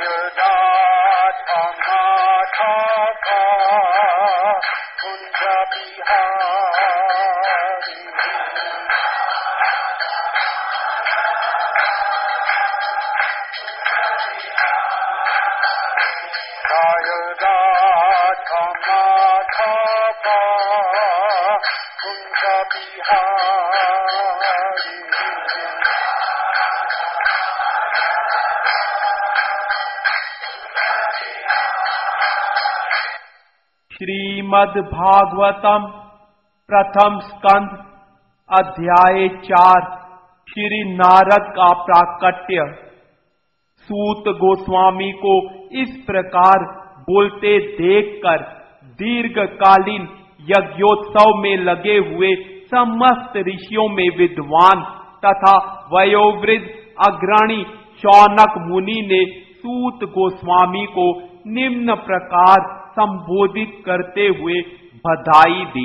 श्रीमद् भागवतम प्रथम स्कंध अध्याय 4 श्री नारद का प्राकट्य। सूत गोस्वामी को इस प्रकार बोलते देखकर दीर्घकालीन यज्ञोत्सव में लगे हुए समस्त ऋषियों में विद्वान तथा वयोवृद्ध अग्रणी शौनक मुनि ने सूत गोस्वामी को निम्न प्रकार संबोधित करते हुए बधाई दी।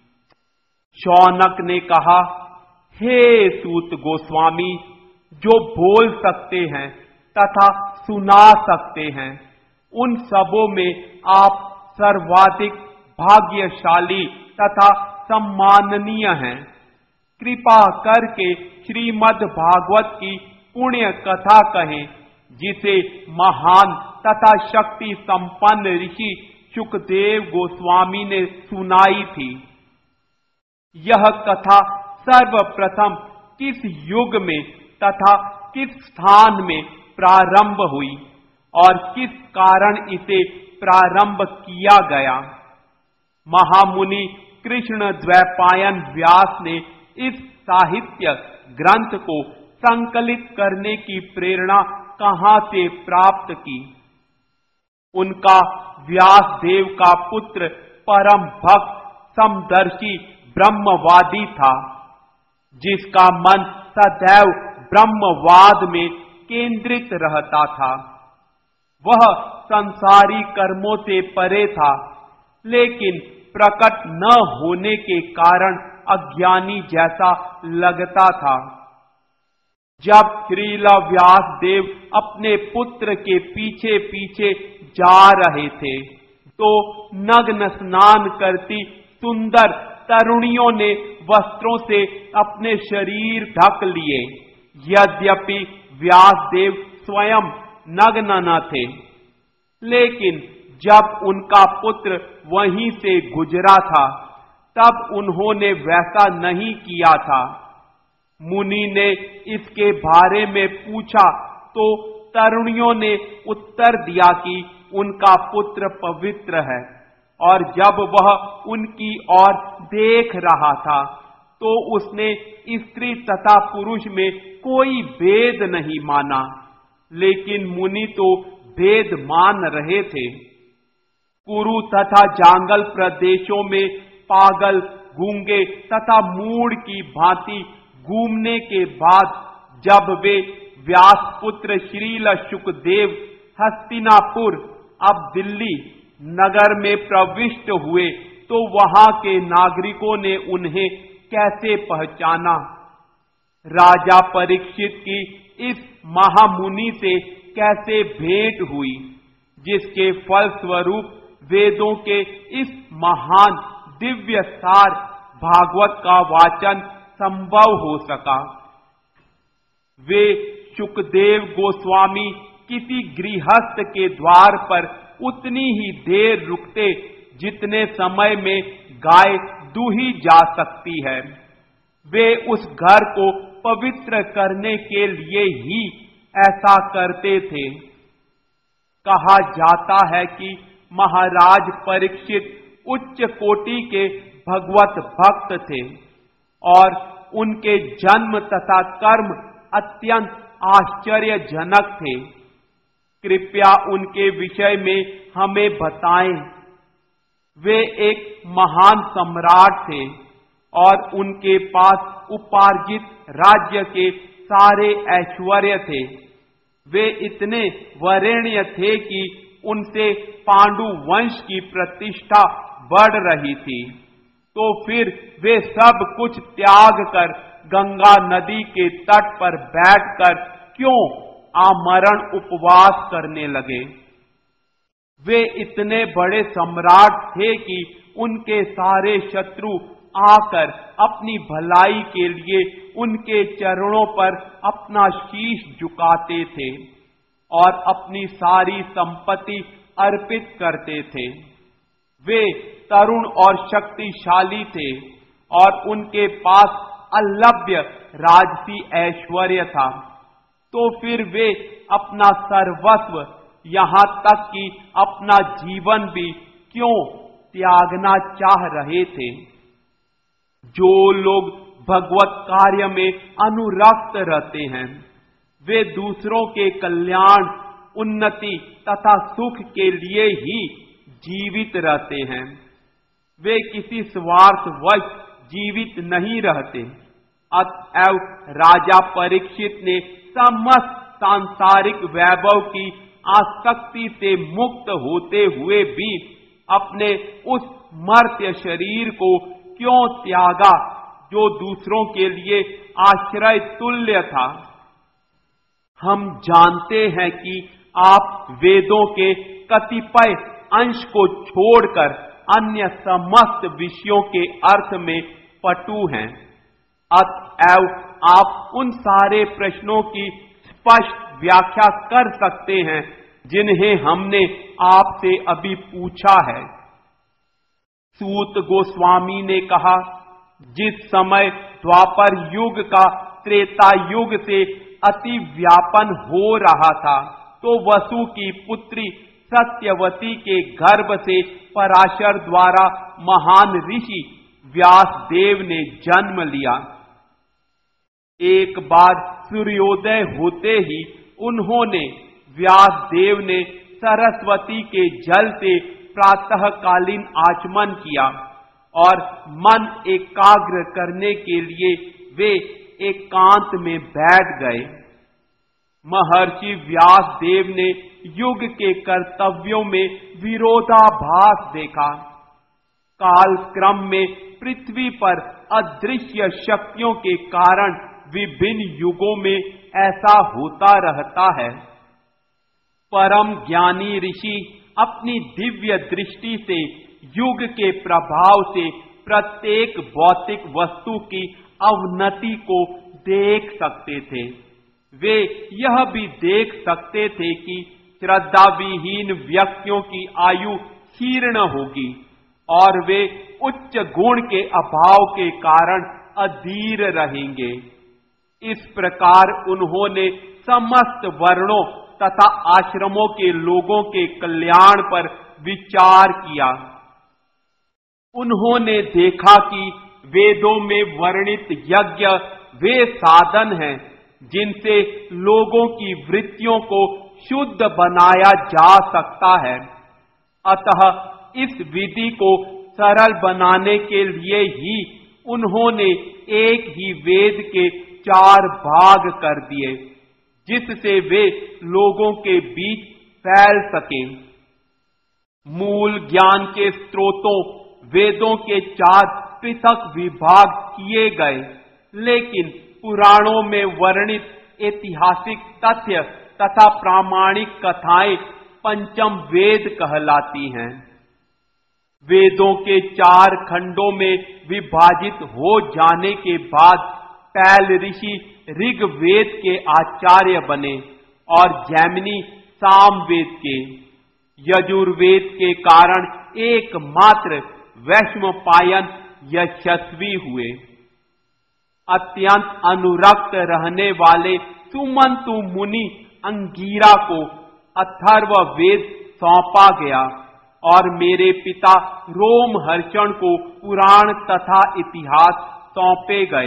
शौनक ने कहा, हे सूत गोस्वामी, जो बोल सकते हैं तथा सुना सकते हैं, उन सबों में आप सर्वाधिक भाग्यशाली तथा सम्माननीय हैं। कृपा करके श्रीमद् भागवत की पुण्य कथा कहें, जिसे महान तथा शक्ति संपन्न ऋषि सुखदेव गोस्वामी ने सुनाई थी। यह कथा सर्वप्रथम किस युग में तथा किस स्थान में प्रारंभ हुई और किस कारण इसे प्रारंभ किया गया। महामुनि कृष्ण द्वैपायन व्यास ने इस साहित्य ग्रंथ को संकलित करने की प्रेरणा कहां से प्राप्त की। उनका व्यासदेव का पुत्र परम भक्त समदर्शी ब्रह्मवादी था, जिसका मन सदैव ब्रह्मवाद में केंद्रित रहता था। वह संसारी कर्मों से परे था, लेकिन प्रकट न होने के कारण अज्ञानी जैसा लगता था। जब श्रील व्यासदेव अपने पुत्र के पीछे पीछे जा रहे थे, तो नग्न स्नान करती सुंदर तरुणियों ने वस्त्रों से अपने शरीर ढक लिए। यद्यपि व्यासदेव स्वयं नग्न न थे, लेकिन जब उनका पुत्र वहीं से गुजरा था, तब उन्होंने वैसा नहीं किया था। मुनि ने इसके बारे में पूछा तो तरुणियों ने उत्तर दिया कि उनका पुत्र पवित्र है, और जब वह उनकी ओर देख रहा था तो उसने स्त्री तथा पुरुष में कोई भेद नहीं माना। लेकिन मुनि तो भेद मान रहे थे। कुरु तथा जांगल प्रदेशों में पागल, गूंगे तथा मूढ़ की भांति घूमने के बाद जब वे व्यासपुत्र श्रील सुखदेव हस्तिनापुर, अब दिल्ली नगर में प्रविष्ट हुए, तो वहां के नागरिकों ने उन्हें कैसे पहचाना। राजा परीक्षित की इस महामुनि से कैसे भेंट हुई, जिसके फलस्वरूप वेदों के इस महान दिव्य सार भागवत का वाचन संभव हो सका। वे सुखदेव गोस्वामी किसी गृहस्थ के द्वार पर उतनी ही देर रुकते जितने समय में गाय दूही जा सकती है। वे उस घर को पवित्र करने के लिए ही ऐसा करते थे। कहा जाता है कि महाराज परीक्षित उच्च कोटि के भगवत भक्त थे और उनके जन्म तथा कर्म अत्यंत आश्चर्यजनक थे। कृपया उनके विषय में हमें बताएं। वे एक महान सम्राट थे और उनके पास उपार्जित राज्य के सारे ऐश्वर्य थे। वे इतने वरेण्य थे कि उनसे पांडु वंश की प्रतिष्ठा बढ़ रही थी। तो फिर वे सब कुछ त्याग कर गंगा नदी के तट पर बैठकर क्यों आमरण उपवास करने लगे। वे इतने बड़े सम्राट थे कि उनके सारे शत्रु आकर अपनी भलाई के लिए उनके चरणों पर अपना शीश झुकाते थे और अपनी सारी संपत्ति अर्पित करते थे। वे तरुण और शक्तिशाली थे और उनके पास अलभ्य राजसी ऐश्वर्य था, तो फिर वे अपना सर्वस्व, यहां तक कि अपना जीवन भी क्यों त्यागना चाह रहे थे। जो लोग भगवत कार्य में अनुरक्त रहते हैं, वे दूसरों के कल्याण, उन्नति तथा सुख के लिए ही जीवित रहते हैं। वे किसी स्वार्थवश जीवित नहीं रहते। अतएव राजा परीक्षित ने समस्त सांसारिक वैभव की आसक्ति से मुक्त होते हुए भी अपने उस मर्त्य शरीर को क्यों त्यागा जो दूसरों के लिए आश्रय तुल्य था। हम जानते हैं कि आप वेदों के कतिपय अंश को छोड़कर अन्य समस्त विषयों के अर्थ में पटु हैं। अतएव आप उन सारे प्रश्नों की स्पष्ट व्याख्या कर सकते हैं जिन्हें हमने आपसे अभी पूछा है। सूत गोस्वामी ने कहा, जिस समय द्वापर युग का त्रेता युग से अति व्यापन हो रहा था, तो वसु की पुत्री सत्यवती के गर्भ से पराशर द्वारा महान ऋषि व्यासदेव ने जन्म लिया। एक बार सूर्योदय होते ही उन्होंने, व्यासदेव ने सरस्वती के जल से प्रातःकालीन आचमन किया और मन एकाग्र करने के लिए वे एकांत में बैठ गए। महर्षि व्यासदेव ने युग के कर्तव्यों में विरोधाभास देखा। कालक्रम में पृथ्वी पर अदृश्य शक्तियों के कारण विभिन्न युगों में ऐसा होता रहता है। परम ज्ञानी ऋषि अपनी दिव्य दृष्टि से युग के प्रभाव से प्रत्येक भौतिक वस्तु की अवनति को देख सकते थे। वे यह भी देख सकते थे कि श्रद्धा विहीन व्यक्तियों की आयु क्षीर्ण होगी और वे उच्च गुण के अभाव के कारण अधीर रहेंगे। इस प्रकार उन्होंने समस्त वर्णों तथा आश्रमों के लोगों के कल्याण पर विचार किया। उन्होंने देखा कि वेदों में वर्णित यज्ञ वे साधन हैं जिनसे लोगों की वृत्तियों को शुद्ध बनाया जा सकता है। अतः इस विधि को सरल बनाने के लिए ही उन्होंने एक ही वेद के 4 भाग कर दिए, जिससे वे लोगों के बीच फैल सकें। मूल ज्ञान के स्रोतों वेदों के 4 पृथक विभाग किए गए, लेकिन पुराणों में वर्णित ऐतिहासिक तथ्य तथा प्रामाणिक कथाएं पंचम वेद कहलाती हैं। वेदों के 4 खंडों में विभाजित हो जाने के बाद पैल ऋषि ऋग्वेद के आचार्य बने और जैमिनी सामवेद के, यजुर्वेद के कारण एकमात्र वैशंपायन यशस्वी हुए। अत्यंत अनुरक्त रहने वाले सुमंतु मुनि अंगीरा को अथर्व वेद सौंपा गया और मेरे पिता रोमहर्षण को पुराण तथा इतिहास सौंपे गए।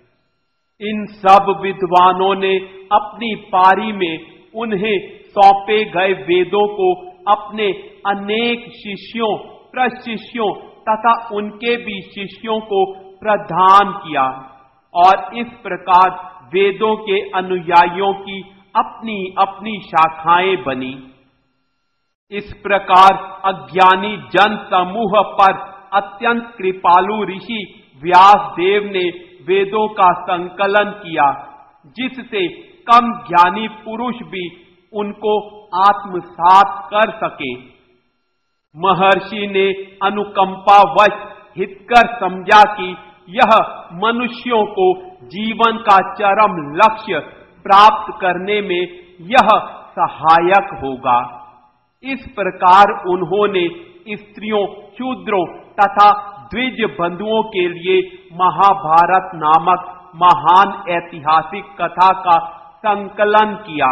इन सब विद्वानों ने अपनी पारी में उन्हें सौंपे गए वेदों को अपने अनेक शिष्यों, प्रशिष्यों तथा उनके भी शिष्यों को प्रदान किया और इस प्रकार वेदों के अनुयायियों की अपनी अपनी शाखाएं बनी। इस प्रकार अज्ञानी जन समूह पर अत्यंत कृपालु ऋषि व्यासदेव ने वेदों का संकलन किया, जिससे कम ज्ञानी पुरुष भी उनको आत्मसात कर सके। महर्षि ने अनुकंपावश हितकर समझा कि यह मनुष्यों को जीवन का चरम लक्ष्य प्राप्त करने में यह सहायक होगा। इस प्रकार उन्होंने स्त्रियों, शूद्रों तथा द्विज बंधुओं के लिए महाभारत नामक महान ऐतिहासिक कथा का संकलन किया।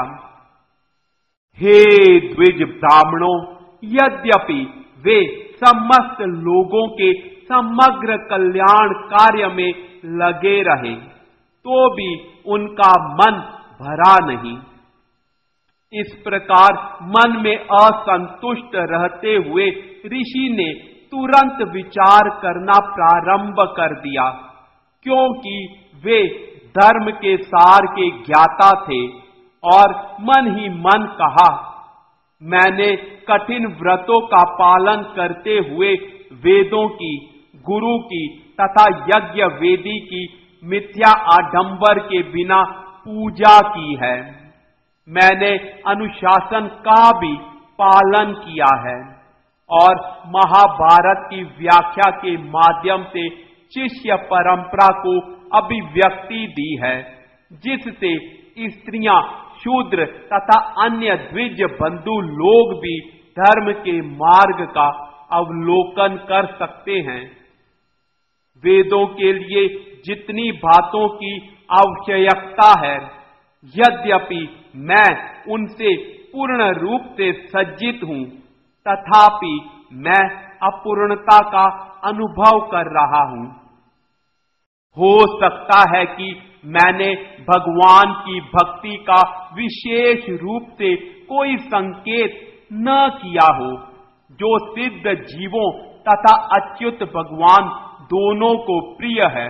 हे द्विज ब्राह्मणों, यद्यपि वे समस्त लोगों के समग्र कल्याण कार्य में लगे रहे, तो भी उनका मन भरा नहीं। इस प्रकार मन में असंतुष्ट रहते हुए ऋषि ने तुरंत विचार करना प्रारंभ कर दिया, क्योंकि वे धर्म के सार के ज्ञाता थे और मन ही मन कहा, मैंने कठिन व्रतों का पालन करते हुए वेदों की, गुरु की तथा यज्ञ वेदी की मिथ्या आडंबर के बिना पूजा की है। मैंने अनुशासन का भी पालन किया है और महाभारत की व्याख्या के माध्यम से शिष्य परंपरा को अभिव्यक्ति दी है, जिससे स्त्रियां, शूद्र तथा अन्य द्विज बंधु लोग भी धर्म के मार्ग का अवलोकन कर सकते हैं। वेदों के लिए जितनी बातों की आवश्यकता है, यद्यपि मैं उनसे पूर्ण रूप से सज्जित हूं, तथापि मैं अपूर्णता का अनुभव कर रहा हूं। हो सकता है कि मैंने भगवान की भक्ति का विशेष रूप से कोई संकेत न किया हो, जो सिद्ध जीवों तथा अच्युत भगवान दोनों को प्रिय है।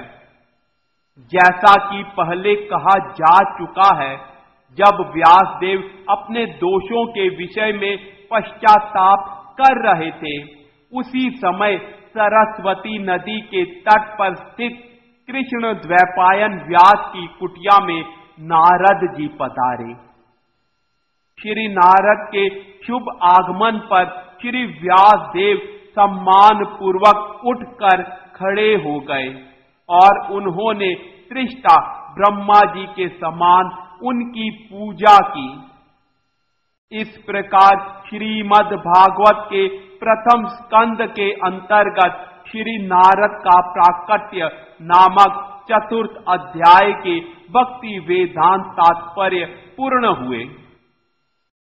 जैसा कि पहले कहा जा चुका है, जब व्यासदेव अपने दोषों के विषय में पश्चाताप कर रहे थे, उसी समय सरस्वती नदी के तट पर स्थित कृष्ण द्वैपायन व्यास की कुटिया में नारद जी पधारे। श्री नारद के शुभ आगमन पर श्री व्यासदेव सम्मान पूर्वक उठकर खड़े हो गए और उन्होंने सृष्टा ब्रह्मा जी के समान उनकी पूजा की। इस प्रकार श्रीमद् भागवत के प्रथम स्कंद के अंतर्गत श्री नारद का प्राकट्य नामक चतुर्थ अध्याय के भक्ति वेदांत तात्पर्य पूर्ण हुए।